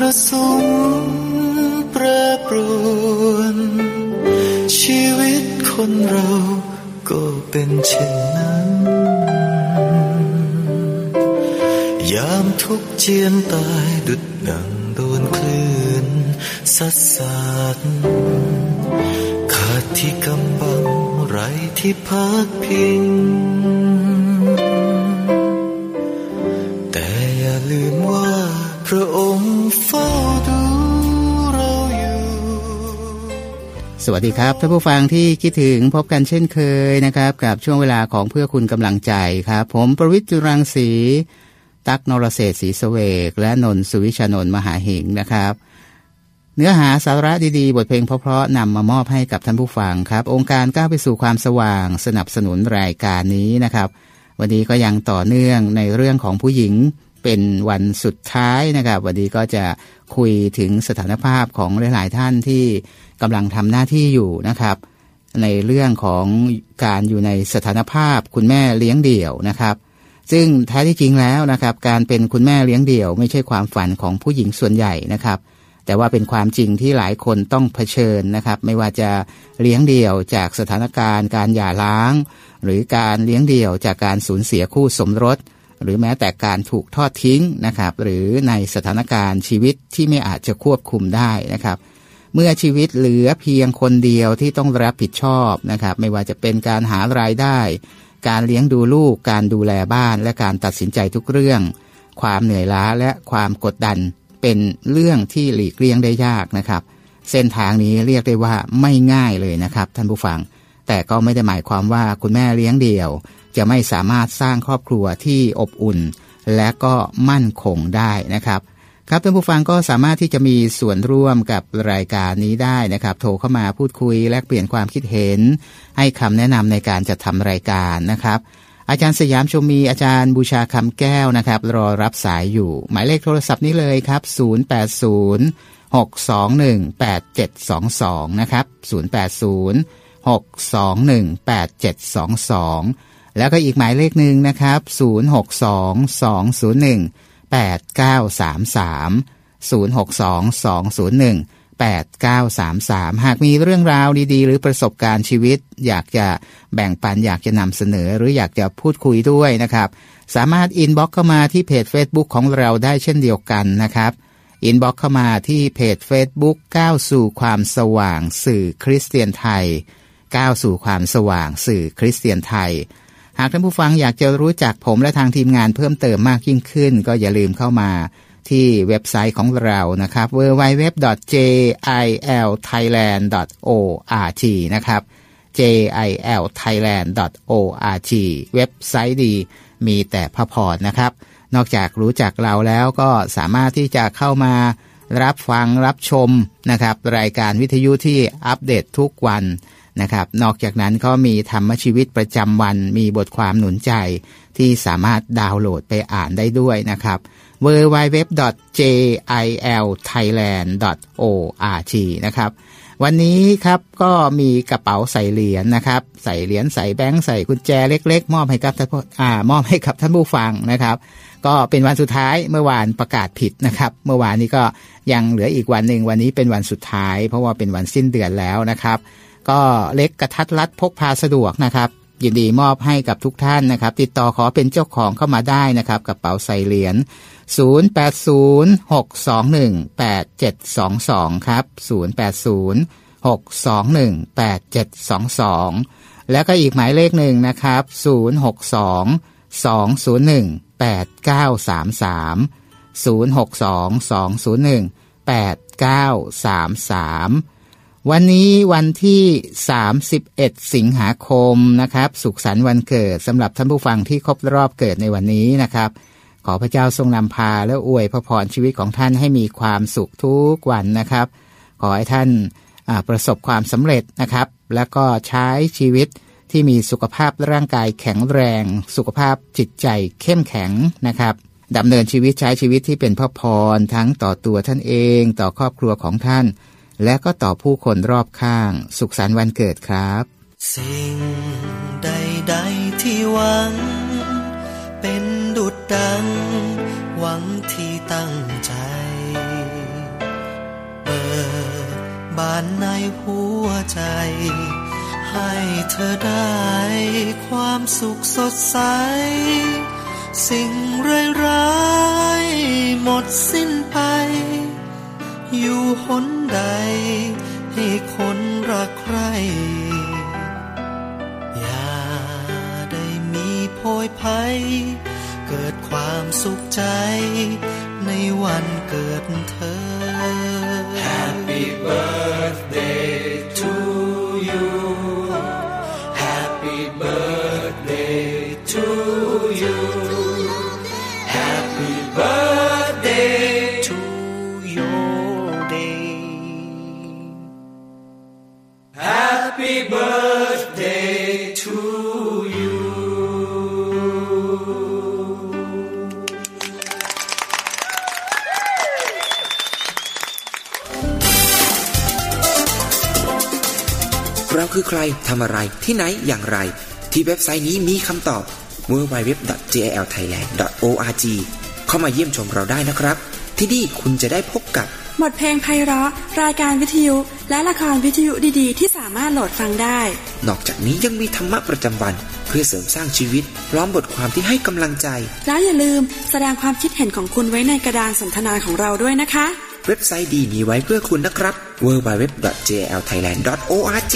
ระสงค์แปรปรวนชีวิตคนเราก็เป็นเช่นนั้นยามทุกข์เจียนตายดุจดังโดนคลื่นซัดสาดขาดที่กำบังไร้ที่พักพิงแต่อย่าลืมว่าพระองค์เฝ้าดูเราอยู่สวัสดีครับท่านผู้ฟังที่คิดถึงพบกันเช่นเคยนะครับกับช่วงเวลาของเพื่อคุณกำลังใจครับผมประวิตร จุรังสีตั๊ก นรเศรษฐ์ ศรีเสวกและนนท์ สุวิชานนท์ มหาหิงนะครับเนื้อหาสาระดีๆบทเพลงเพราะๆนำมามอบให้กับท่านผู้ฟังครับองค์การก้าวไปสู่ความสว่างสนับสนุนรายการนี้นะครับวันนี้ก็ยังต่อเนื่องในเรื่องของผู้หญิงเป็นวันสุดท้ายนะครับวันนี้ก็จะคุยถึงสถานภาพของหลายๆท่านที่กำลังทำหน้าที่อยู่นะครับในเรื่องของการอยู่ในสถานภาพคุณแม่เลี้ยงเดี่ยวนะครับซึ่งแท้ที่จริงแล้วนะครับการเป็นคุณแม่เลี้ยงเดี่ยวไม่ใช่ความฝันของผู้หญิงส่วนใหญ่นะครับแต่ว่าเป็นความจริงที่หลายคนต้องเผชิญนะครับไม่ว่าจะเลี้ยงเดี่ยวจากสถานการณ์การหย่าร้างหรือการเลี้ยงเดี่ยวจากการสูญเสียคู่สมรสหรือแม้แต่การถูกทอดทิ้งนะครับหรือในสถานการณ์ชีวิตที่ไม่อาจจะควบคุมได้นะครับเมื่อชีวิตเหลือเพียงคนเดียวที่ต้องรับผิดชอบนะครับไม่ว่าจะเป็นการหารายได้การเลี้ยงดูลูกการดูแลบ้านและการตัดสินใจทุกเรื่องความเหนื่อยล้าและความกดดันเป็นเรื่องที่หลีกเลี่ยงได้ยากนะครับเส้นทางนี้เรียกได้ว่าไม่ง่ายเลยนะครับท่านผู้ฟังแต่ก็ไม่ได้หมายความว่าคุณแม่เลี้ยงเดี่ยวจะไม่สามารถสร้างครอบครัวที่อบอุ่นและก็มั่นคงได้นะครับครับท่านผู้ฟังก็สามารถที่จะมีส่วนร่วมกับรายการนี้ได้นะครับโทรเข้ามาพูดคุยแลกเปลี่ยนความคิดเห็นให้คำแนะนำในการจัดทำรายการนะครับอาจารย์สยามชมมีอาจารย์บูชาคำแก้วนะครับรอรับสายอยู่หมายเลขโทรศัพท์นี้เลยครับ080-621-8722นะครับ080-621-8722แล้วก็อีกหมายเลขหนึ่งนะครับ062-201-8933 062-201-8933หากมีเรื่องราวดีๆหรือประสบการณ์ชีวิตอยากจะแบ่งปันอยากจะนำเสนอหรืออยากจะพูดคุยด้วยนะครับสามารถอินบ็อกซ์เข้ามาที่เพจ Facebook ของเราได้เช่นเดียวกันนะครับอินบ็อกซ์เข้ามาที่เพจ Facebook ก้าวสู่ความสว่างสื่อคริสเตียนไทยก้าวสู่ความสว่างสื่อคริสเตียนไทยหากท่านผู้ฟังอยากจะรู้จักผมและทางทีมงานเพิ่มเติมมากยิ่งขึ้นก็อย่าลืมเข้ามาที่เว็บไซต์ของเรานะครับ www.jilthailand.org นะครับ jilthailand.org เว็บไซต์ดีมีแต่พระพรนะครับนอกจากรู้จักเราแล้วก็สามารถที่จะเข้ามารับฟังรับชมนะครับรายการวิทยุที่อัปเดตทุกวันนะครับนอกจากนั้นก็มีธรรมชีวิตประจำวันมีบทความหนุนใจที่สามารถดาวน์โหลดไปอ่านได้ด้วยนะครับwww.jilthailand.org นะครับวันนี้ครับก็มีกระเป๋าใส่เหรียญนะครับใส่เหรียญใส่แบงค์ใส่กุญแจเล็กๆมอบให้กับท่านผู้ฟังนะครับก็เป็นวันสุดท้ายเมื่อวานประกาศผิดนะครับเมื่อวานนี้ก็ยังเหลืออีกวันหนึ่งวันนี้เป็นวันสุดท้ายเพราะว่าเป็นวันสิ้นเดือนแล้วนะครับก็เล็กกระทัดรัดพกพาสะดวกนะครับยินดีมอบให้กับทุกท่านนะครับติดต่อขอเป็นเจ้าของเข้ามาได้นะครับกระเป๋าใส่เหรียญ080-621-8722ครับ080-621-8722แล้วก็อีกหมายเลขหนึ่งนะครับ062-201-8933 062-201-8933วันนี้วันที่31สิงหาคมนะครับสุขสันต์วันเกิดสำหรับท่านผู้ฟังที่ครบรอบเกิดในวันนี้นะครับขอพระเจ้าทรงนำพาและอวยพระพรชีวิตของท่านให้มีความสุขทุกวันนะครับขอให้ท่านประสบความสำเร็จนะครับแล้วก็ใช้ชีวิตที่มีสุขภาพร่างกายแข็งแรงสุขภาพจิตใจเข้มแข็งนะครับดำเนินชีวิตใช้ชีวิตที่เป็นพระพรทั้งต่อตัวท่านเองต่อครอบครัวของท่านและก็ต่อผู้คนรอบข้างสุขสันต์วันเกิดครับสิ่งใดๆที่หวังเป็นดุจดังหวังที่ตั้งใจบานในหัวใจให้เธอได้ความสุขสดใสสิ่งร้ายๆหมดสิ้นไปอยู่หนใดให้คนรักใครอย่าได้มีโพยภัยเกิดความสุขใจในวันเกิดเธอ Happy birthday to you Happy birthday to you Happy birthday to your day Happy birthday to you เราคือใครทำอะไรที่ไหนอย่างไรที่เว็บไซต์นี้มีคำตอบ www.jalthailand.org เข้ามาเยี่ยมชมเราได้นะครับที่นี่คุณจะได้พบกับบทเพลงไพเราะรายการวิทยุและละครวิทยุดีๆที่สามารถโหลดฟังได้นอกจากนี้ยังมีธรรมะประจำวันเพื่อเสริมสร้างชีวิตพร้อมบทความที่ให้กำลังใจแล้วอย่าลืมแสดงความคิดเห็นของคุณไว้ในกระดานสนทนาของเราด้วยนะคะเว็บไซต์ดีมีไว้เพื่อคุณนะครับ www.jalthailand.org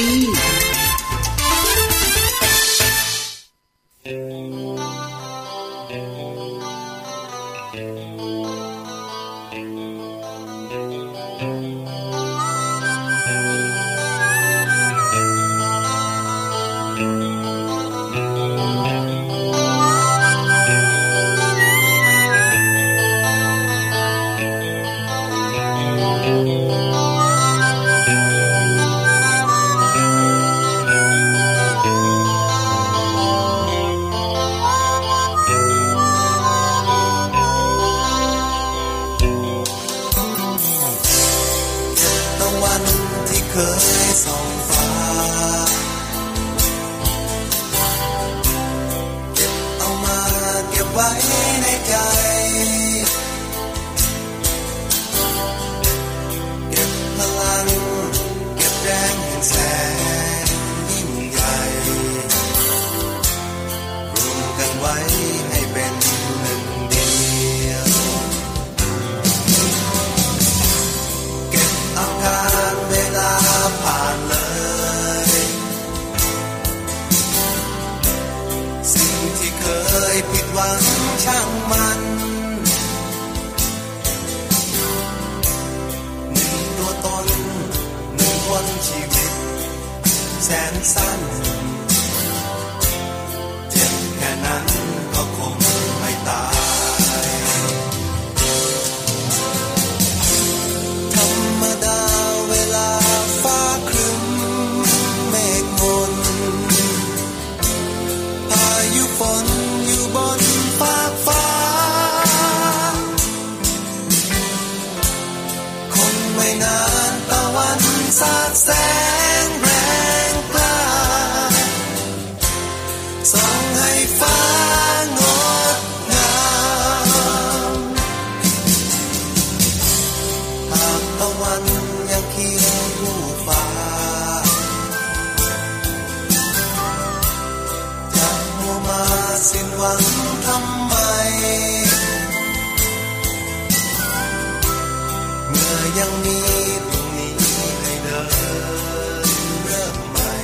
ยังมีตรงนี้ให้เดินเริ่มใหม่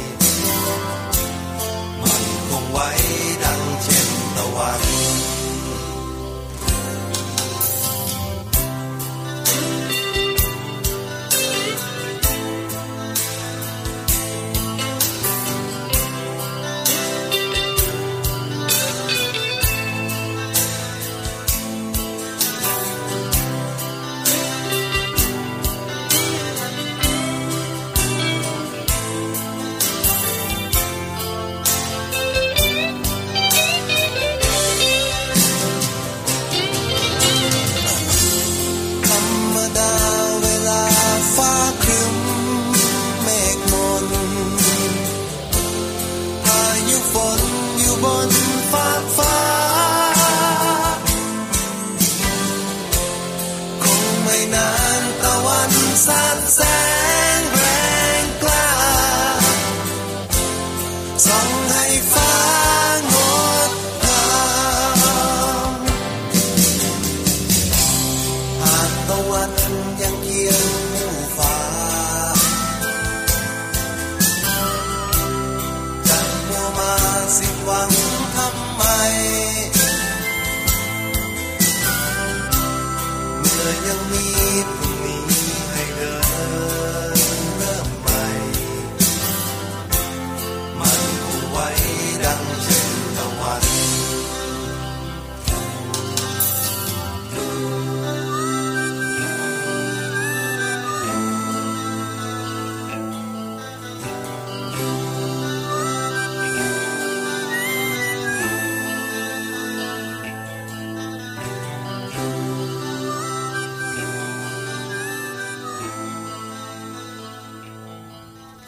มันคงไว้ดังเช่นตะวัน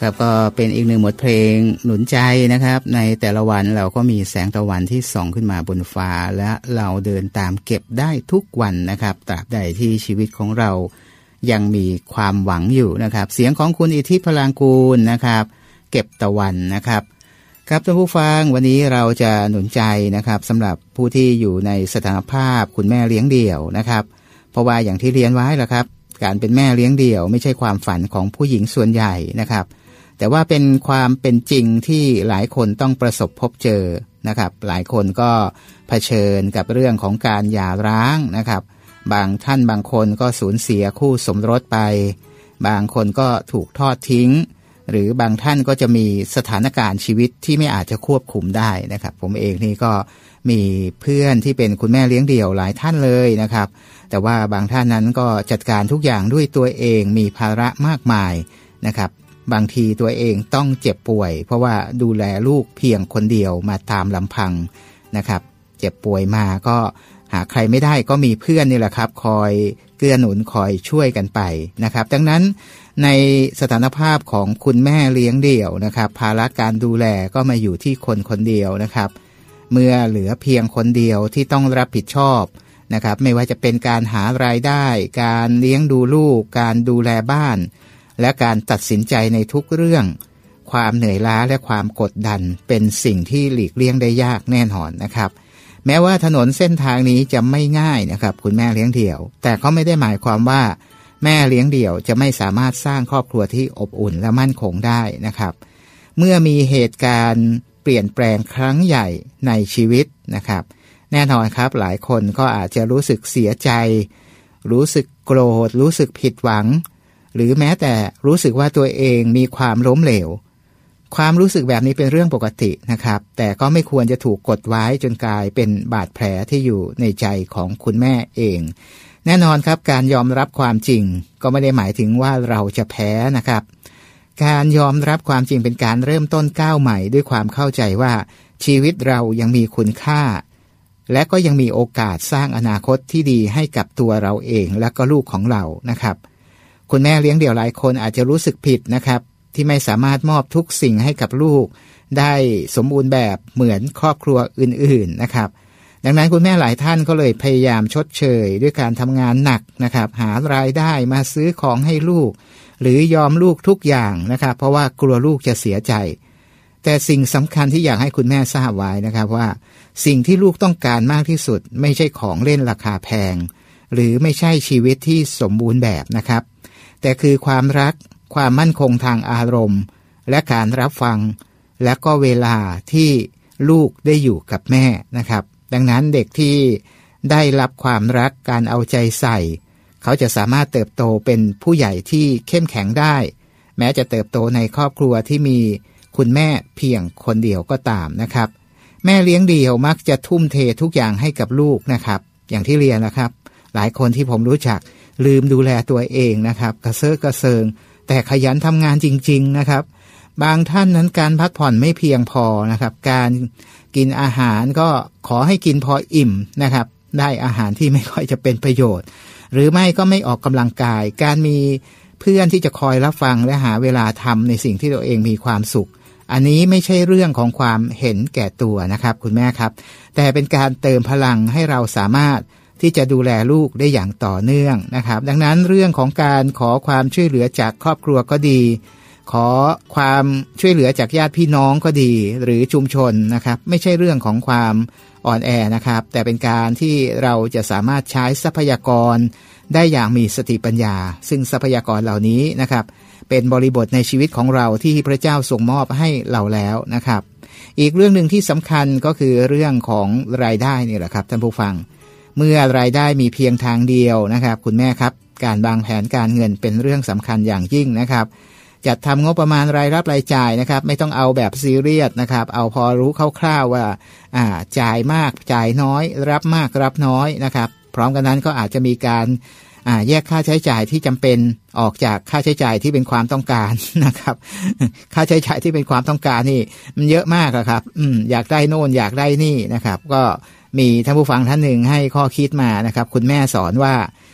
ครับก็เป็นอีกหนึ่งบทเพลงหนุนใจนะครับในแต่ละวันเราก็มีแสงตะวันที่ส่องขึ้นมาบนฟ้าและเราเดินตามเก็บได้ทุกวันนะครับตราบใดที่ชีวิตของเรายังมีความหวังอยู่นะครับเสียงของคุณอิทธิพลางกูลนะครับเก็บตะวันนะครับครับท่านผู้ฟังวันนี้เราจะหนุนใจนะครับสำหรับผู้ที่อยู่ในสถานภาพคุณแม่เลี้ยงเดี่ยวนะครับเพราะว่าอย่างที่เรียนไว้ล่ะครับการเป็นแม่เลี้ยงเดี่ยวไม่ใช่ความฝันของผู้หญิงส่วนใหญ่นะครับแต่ว่าเป็นความเป็นจริงที่หลายคนต้องประสบพบเจอนะครับหลายคนก็เผชิญกับเรื่องของการหย่าร้างนะครับบางท่านบางคนก็สูญเสียคู่สมรสไปบางคนก็ถูกทอดทิ้งหรือบางท่านก็จะมีสถานการณ์ชีวิตที่ไม่อาจจะควบคุมได้นะครับผมเองนี่ก็มีเพื่อนที่เป็นคุณแม่เลี้ยงเดี่ยวหลายท่านเลยนะครับแต่ว่าบางท่านนั้นก็จัดการทุกอย่างด้วยตัวเองมีภาระมากมายนะครับบางทีตัวเองต้องเจ็บป่วยเพราะว่าดูแลลูกเพียงคนเดียวมาตามลำพังนะครับเจ็บป่วยมาก็หาใครไม่ได้ก็มีเพื่อนนี่แหละครับคอยเกื้อหนุนคอยช่วยกันไปนะครับดังนั้นในสถานภาพของคุณแม่เลี้ยงเดี่ยวนะครับภาระการดูแลก็มาอยู่ที่คนคนเดียวนะครับเมื่อเหลือเพียงคนเดียวที่ต้องรับผิดชอบนะครับไม่ว่าจะเป็นการหารายได้การเลี้ยงดูลูกการดูแลบ้านและการตัดสินใจในทุกเรื่องความเหนื่อยล้าและความกดดันเป็นสิ่งที่หลีกเลี่ยงได้ยากแน่นอนนะครับแม้ว่าถนนเส้นทางนี้จะไม่ง่ายนะครับคุณแม่เลี้ยงเดี่ยวแต่ก็ไม่ได้หมายความว่าแม่เลี้ยงเดี่ยวจะไม่สามารถสร้างครอบครัวที่อบอุ่นและมั่นคงได้นะครับเมื่อมีเหตุการณ์เปลี่ยนแปลงครั้งใหญ่ในชีวิตนะครับแน่นอนครับหลายคนก็อาจจะรู้สึกเสียใจรู้สึกโกรธรู้สึกผิดหวังหรือแม้แต่รู้สึกว่าตัวเองมีความล้มเหลวความรู้สึกแบบนี้เป็นเรื่องปกตินะครับแต่ก็ไม่ควรจะถูกกดไว้จนกลายเป็นบาดแผลที่อยู่ในใจของคุณแม่เองแน่นอนครับการยอมรับความจริงก็ไม่ได้หมายถึงว่าเราจะแพ้นะครับการยอมรับความจริงเป็นการเริ่มต้นก้าวใหม่ด้วยความเข้าใจว่าชีวิตเรายังมีคุณค่าและก็ยังมีโอกาสสร้างอนาคตที่ดีให้กับตัวเราเองและก็ลูกของเรานะครับคุณแม่เลี้ยงเดี่ยวหลายคนอาจจะรู้สึกผิดนะครับที่ไม่สามารถมอบทุกสิ่งให้กับลูกได้สมบูรณ์แบบเหมือนครอบครัวอื่นๆนะครับดังนั้นคุณแม่หลายท่านก็เลยพยายามชดเชยด้วยการทำงานหนักนะครับหารายได้มาซื้อของให้ลูกหรือยอมลูกทุกอย่างนะครับเพราะว่ากลัวลูกจะเสียใจแต่สิ่งสำคัญที่อยากให้คุณแม่ทราบไว้นะครับว่าสิ่งที่ลูกต้องการมากที่สุดไม่ใช่ของเล่นราคาแพงหรือไม่ใช่ชีวิตที่สมบูรณ์แบบนะครับแต่คือความรักความมั่นคงทางอารมณ์และการรับฟังและก็เวลาที่ลูกได้อยู่กับแม่นะครับดังนั้นเด็กที่ได้รับความรักการเอาใจใส่เขาจะสามารถเติบโตเป็นผู้ใหญ่ที่เข้มแข็งได้แม้จะเติบโตในครอบครัวที่มีคุณแม่เพียงคนเดียวก็ตามนะครับแม่เลี้ยงเดี่ยวมักจะทุ่มเททุกอย่างให้กับลูกนะครับอย่างที่เรียนนะครับหลายคนที่ผมรู้จักลืมดูแลตัวเองนะครับกระเซาะกระเซิงแต่ขยันทำงานจริงๆนะครับบางท่านนั้นการพักผ่อนไม่เพียงพอนะครับการกินอาหารก็ขอให้กินพออิ่มนะครับได้อาหารที่ไม่ค่อยจะเป็นประโยชน์หรือไม่ก็ไม่ออกกำลังกายการมีเพื่อนที่จะคอยรับฟังและหาเวลาทำในสิ่งที่ตัวเองมีความสุขอันนี้ไม่ใช่เรื่องของความเห็นแก่ตัวนะครับคุณแม่ครับแต่เป็นการเติมพลังให้เราสามารถที่จะดูแลลูกได้อย่างต่อเนื่องนะครับดังนั้นเรื่องของการขอความช่วยเหลือจากครอบครัวก็ดีขอความช่วยเหลือจากญาติพี่น้องก็ดีหรือชุมชนนะครับไม่ใช่เรื่องของความอ่อนแอนะครับแต่เป็นการที่เราจะสามารถใช้ทรัพยากรได้อย่างมีสติปัญญาซึ่งทรัพยากรเหล่านี้นะครับเป็นบริบทในชีวิตของเราที่พระเจ้าทรงมอบให้เราแล้วนะครับอีกเรื่องหนึ่งที่สำคัญก็คือเรื่องของรายได้นี่แหละครับท่านผู้ฟังเมื่อรายได้มีเพียงทางเดียวนะครับคุณแม่ครับการวางแผนการเงินเป็นเรื่องสำคัญอย่างยิ่งนะครับจัดทำงบประมาณรายรับรายจ่ายนะครับไม่ต้องเอาแบบซีเรียสนะครับเอาพอรู้คร่าวๆว่าจ่ายมากจ่ายน้อยรับมากรับน้อยนะครับพร้อมกันนั้นก็อาจจะมีการแยกค่าใช้จ่ายที่จำเป็นออกจากค่าใช้จ่ายที่เป็นความต้องการนะครับค่าใช้จ่ายที่เป็นความต้องการนี่มันเยอะมากครับอยากได้โน่นอยากได้นี่นะครับก็มีท่านผู้ฟังท่านหนึ่งให้ข้อคิดมานะครับคุณแม่สอนว่า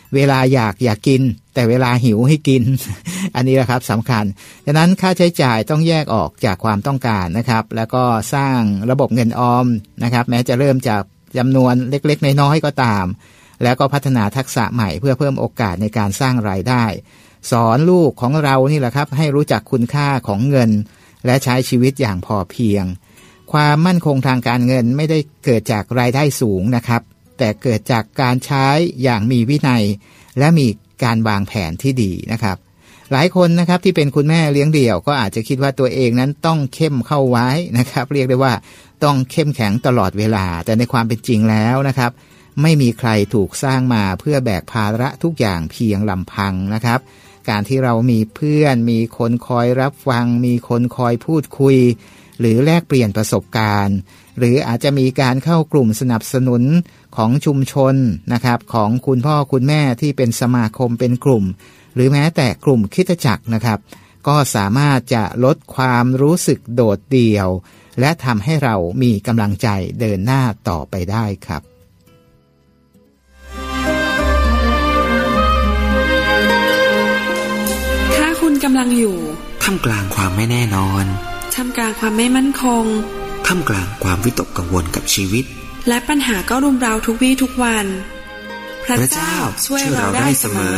เวลาอยากกินแต่เวลาหิวให้กิน อันนี้แหละครับสำคัญดังนั้นค่าใช้จ่ายต้องแยกออกจากความต้องการนะครับแล้วก็สร้างระบบเงินออมนะครับแม้จะเริ่มจากจำนวนเล็กๆน้อยๆก็ตามแล้วก็พัฒนาทักษะใหม่เพื่อเพิ่มโอกาสในการสร้างรายได้สอนลูกของเรานี่แหละครับให้รู้จักคุณค่าของเงินและใช้ชีวิตอย่างพอเพียงความมั่นคงทางการเงินไม่ได้เกิดจากรายได้สูงนะครับแต่เกิดจากการใช้อย่างมีวินัยและมีการวางแผนที่ดีนะครับหลายคนนะครับที่เป็นคุณแม่เลี้ยงเดี่ยวก็อาจจะคิดว่าตัวเองนั้นต้องเข้มเข้าไว้นะครับเรียกได้ว่าต้องเข้มแข็งตลอดเวลาแต่ในความเป็นจริงแล้วนะครับไม่มีใครถูกสร้างมาเพื่อแบกภาระทุกอย่างเพียงลำพังนะครับการที่เรามีเพื่อนมีคนคอยรับฟังมีคนคอยพูดคุยหรือแลกเปลี่ยนประสบการณ์หรืออาจจะมีการเข้ากลุ่มสนับสนุนของชุมชนนะครับของคุณพ่อคุณแม่ที่เป็นสมาคมเป็นกลุ่มหรือแม้แต่กลุ่มคริสตจักรนะครับก็สามารถจะลดความรู้สึกโดดเดี่ยวและทำให้เรามีกำลังใจเดินหน้าต่อไปได้ครับถ้าคุณกำลังอยู่ท่ามกลางความไม่แน่นอนท่ามกลางความไม่มั่นคงท่ามกลางความวิตกกังวลกับชีวิตและปัญหาก็รุมเร้าทุกวี่ทุกวันพระเจ้าช่วยเราได้เสมอ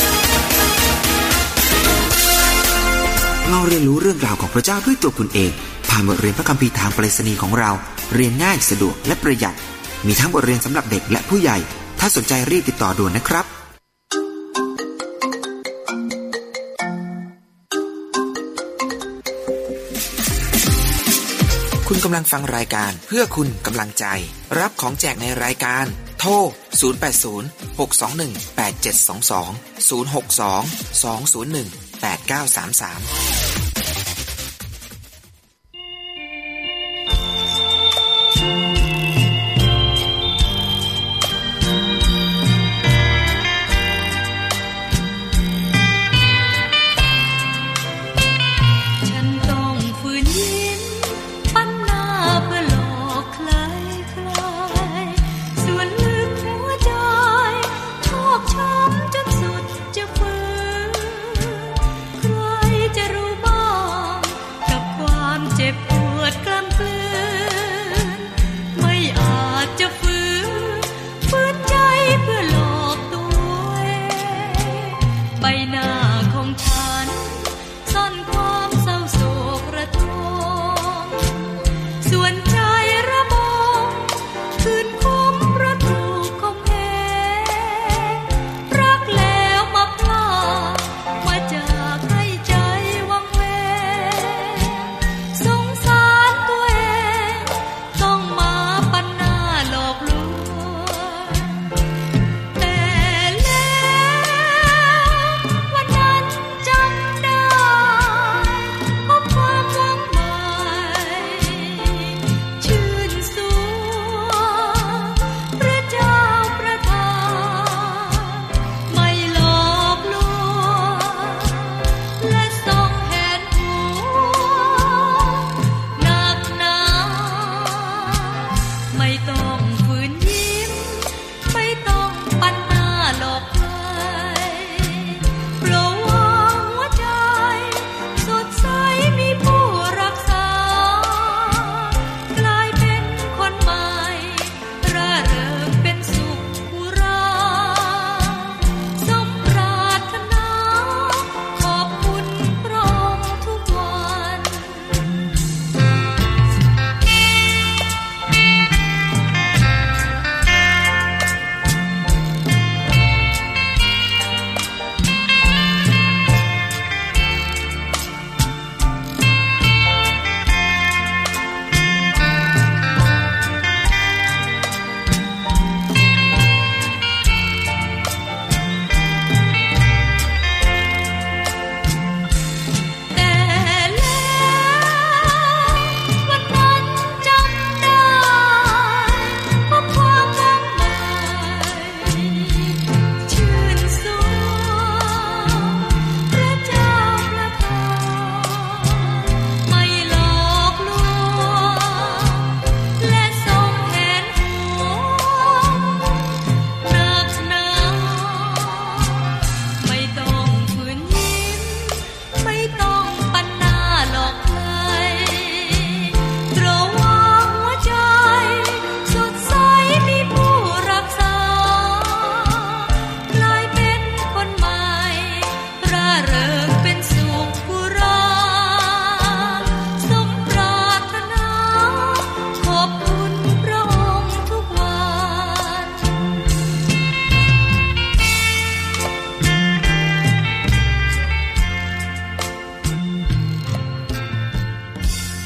เราเรียนรู้เรื่องราวของพระเจ้าด้วยตัวคุณเองผ่านบทเรียนพระคัมภีร์ทางไปรษณีย์ของเราเรียนง่ายสะดวกและประหยัดมีทั้งบทเรียนสำหรับเด็กและผู้ใหญ่ถ้าสนใจรีบติดต่อด่วนนะครับคุณกำลังฟังรายการเพื่อคุณกำลังใจรับของแจกในรายการโทร0806218722 062-201-8933 จะรู้บ้าง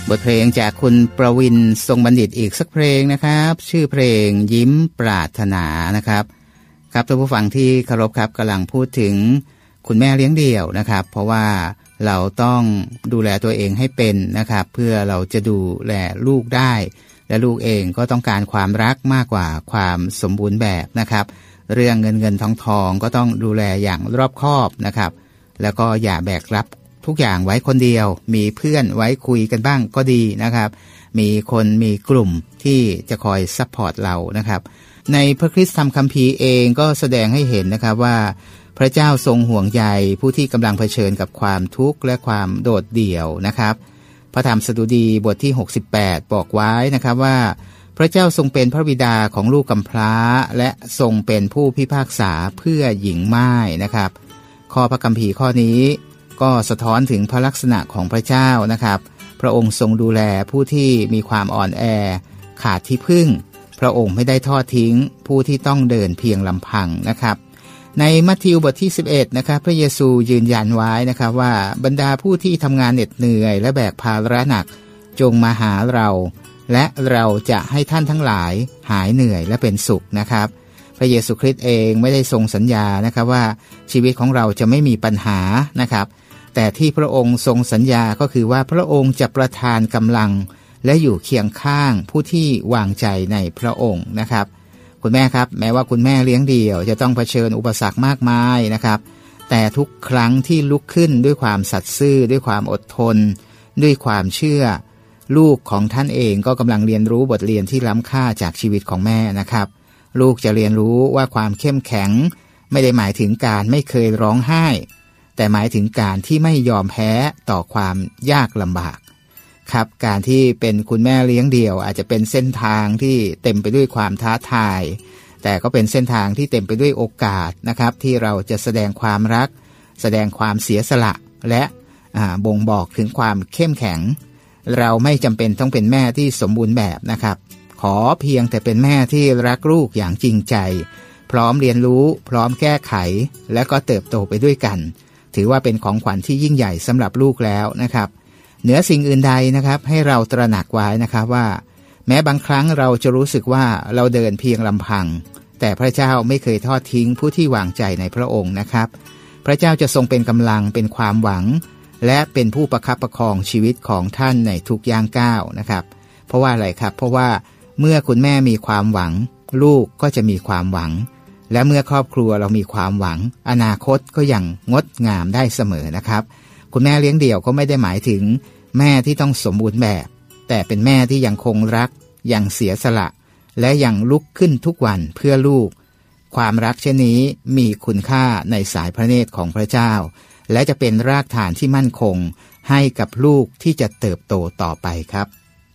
บทเพลงจากคุณประวินทรงบัณฑิตอีกสักเพลงนะครับชื่อเพลงยิ้มปรารถนานะครับครับท่านผู้ฟังที่เคารพครับกำลังพูดถึงคุณแม่เลี้ยงเดี่ยวนะครับเพราะว่าเราต้องดูแลตัวเองให้เป็นนะครับเพื่อเราจะดูแลลูกได้และลูกเองก็ต้องการความรักมากกว่าความสมบูรณ์แบบนะครับเรื่องเงินทองก็ต้องดูแลอย่างรอบคอบนะครับแล้วก็อย่าแบกรับทุกอย่างไว้คนเดียวมีเพื่อนไว้คุยกันบ้างก็ดีนะครับมีคนมีกลุ่มที่จะคอยซัพพอร์ตเรานะครับในพระคริสตธรรมคัมภีร์เองก็แสดงให้เห็นนะครับว่าพระเจ้าทรงห่วงใยผู้ที่กำลังเผชิญกับความทุกข์และความโดดเดี่ยวนะครับพระธรรมสดุดีบทที่68บอกไว้นะครับว่าพระเจ้าทรงเป็นพระบิดาของลูกกำพร้าและทรงเป็นผู้พิพากษาเพื่อหญิงม่ายนะครับข้อพระคัมภีร์ข้อนี้ก็สะท้อนถึงพระลักษณะของพระเจ้านะครับพระองค์ทรงดูแลผู้ที่มีความอ่อนแอขาดที่พึ่งพระองค์ไม่ได้ทอดทิ้งผู้ที่ต้องเดินเพียงลำพังนะครับในมัทธิวบทที่11นะครับพระเยซูยืนยันไว้นะครับว่าบรรดาผู้ที่ทำงานเหน็ดเหนื่อยและแบกภาระหนักจงมาหาเราและเราจะให้ท่านทั้งหลายหายเหนื่อยและเป็นสุขนะครับพระเยซูคริสต์เองไม่ได้ทรงสัญญานะครับว่าชีวิตของเราจะไม่มีปัญหานะครับแต่ที่พระองค์ทรงสัญญาก็คือว่าพระองค์จะประทานกำลังและอยู่เคียงข้างผู้ที่วางใจในพระองค์นะครับคุณแม่ครับแม้ว่าคุณแม่เลี้ยงเดี่ยวจะต้องเผชิญอุปสรรคมากมายนะครับแต่ทุกครั้งที่ลุกขึ้นด้วยความสัตย์ซื่อด้วยความอดทนด้วยความเชื่อลูกของท่านเองก็กำลังเรียนรู้บทเรียนที่ล้ำค่าจากชีวิตของแม่นะครับลูกจะเรียนรู้ว่าความเข้มแข็งไม่ได้หมายถึงการไม่เคยร้องไห้แต่หมายถึงการที่ไม่ยอมแพ้ต่อความยากลำบากครับการที่เป็นคุณแม่เลี้ยงเดี่ยวอาจจะเป็นเส้นทางที่เต็มไปด้วยความท้าทายแต่ก็เป็นเส้นทางที่เต็มไปด้วยโอกาสนะครับที่เราจะแสดงความรักแสดงความเสียสละและบ่งบอกถึงความเข้มแข็งเราไม่จำเป็นต้องเป็นแม่ที่สมบูรณ์แบบนะครับขอเพียงแต่เป็นแม่ที่รักลูกอย่างจริงใจพร้อมเรียนรู้พร้อมแก้ไขและก็เติบโตไปด้วยกันถือว่าเป็นของขวัญที่ยิ่งใหญ่สำหรับลูกแล้วนะครับเหนือสิ่งอื่นใดนะครับให้เราตระหนักไว้นะครับว่าแม้บางครั้งเราจะรู้สึกว่าเราเดินเพียงลำพังแต่พระเจ้าไม่เคยทอดทิ้งผู้ที่วางใจในพระองค์นะครับพระเจ้าจะทรงเป็นกำลังเป็นความหวังและเป็นผู้ประคับประคองชีวิตของท่านในทุกย่างก้าวนะครับเพราะว่าอะไรครับเพราะว่าเมื่อคุณแม่มีความหวังลูกก็จะมีความหวังและเมื่อครอบครัวเรามีความหวังอนาคตก็ยังงดงามได้เสมอนะครับคุณแม่เลี้ยงเดี่ยวก็ไม่ได้หมายถึงแม่ที่ต้องสมบูรณ์แบบแต่เป็นแม่ที่ยังคงรักยังเสียสละและยังลุกขึ้นทุกวันเพื่อลูกความรักเช่นนี้มีคุณค่าในสายพระเนตรของพระเจ้าและจะเป็นรากฐานที่มั่นคงให้กับลูกที่จะเติบโตต่อไปครับ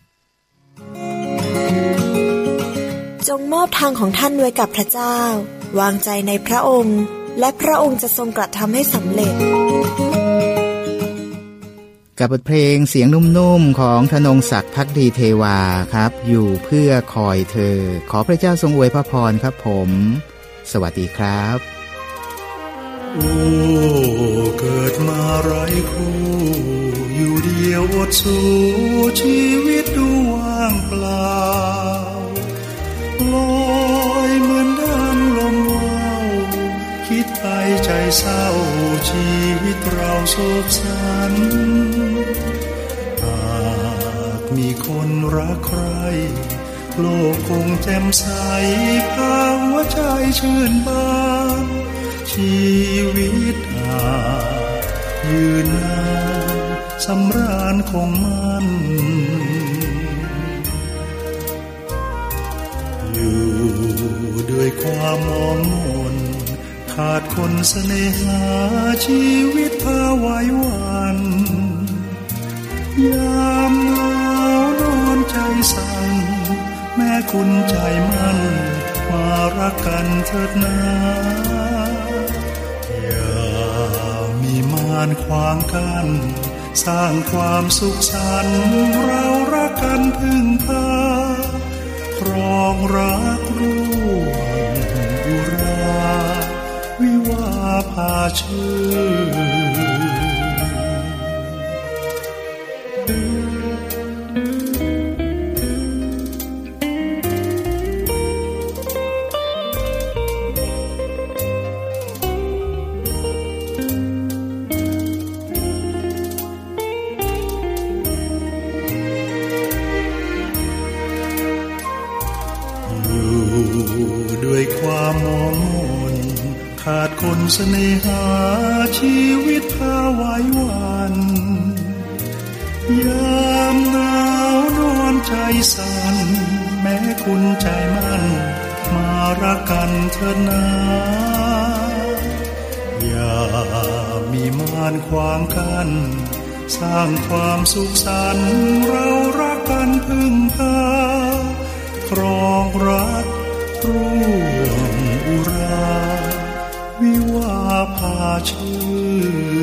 จงมอบทางของท่านไว้กับพระเจ้าวางใจในพระองค์และพระองค์จะทรงกระทำให้สำเร็จกับบทเพลงเสียงนุ่มๆของธนงศักดิ์ภักดีเทวาครับอยู่เพื่อคอยเธอขอพระเจ้าทรงอวยพระพรครับผมสวัสดีครับโอ้เกิดมาไร้คู่อยู่เดียวอดสู้ชีวิตดูว่างเปล่าลอยเหมือนดังลมว่าวคิดไปใจเศร้าชีวิตเราโศกสันหากมีคนรักใครโลกคงแจ่มใสพาหัวใจชื่นบานชีวิตยืนนานสำราญคงมันอยู่ด้วยความมองมนขาดคนเสน่หาชีวิตพาไว้วันยามหนาวนอนใจสั่นแม่คุณใจมั่นมารักกันเถิดนาอย่ามีมารขวางกันสร้างความสุขสันต์เรารักกันพึ่งพาครองรักร่วมอุราวิวาพาชื่อเสน่หาชีวิตพาไว้วันยามหนาวนอนใจสั่นแม้คุณใจมั่นมารักกันเถิดนาอย่ามีมารขวางกันสร้างความสุขสันต์เรารักกันพึ่งพาครองรักร่วมอุราวิวาห์พาชื่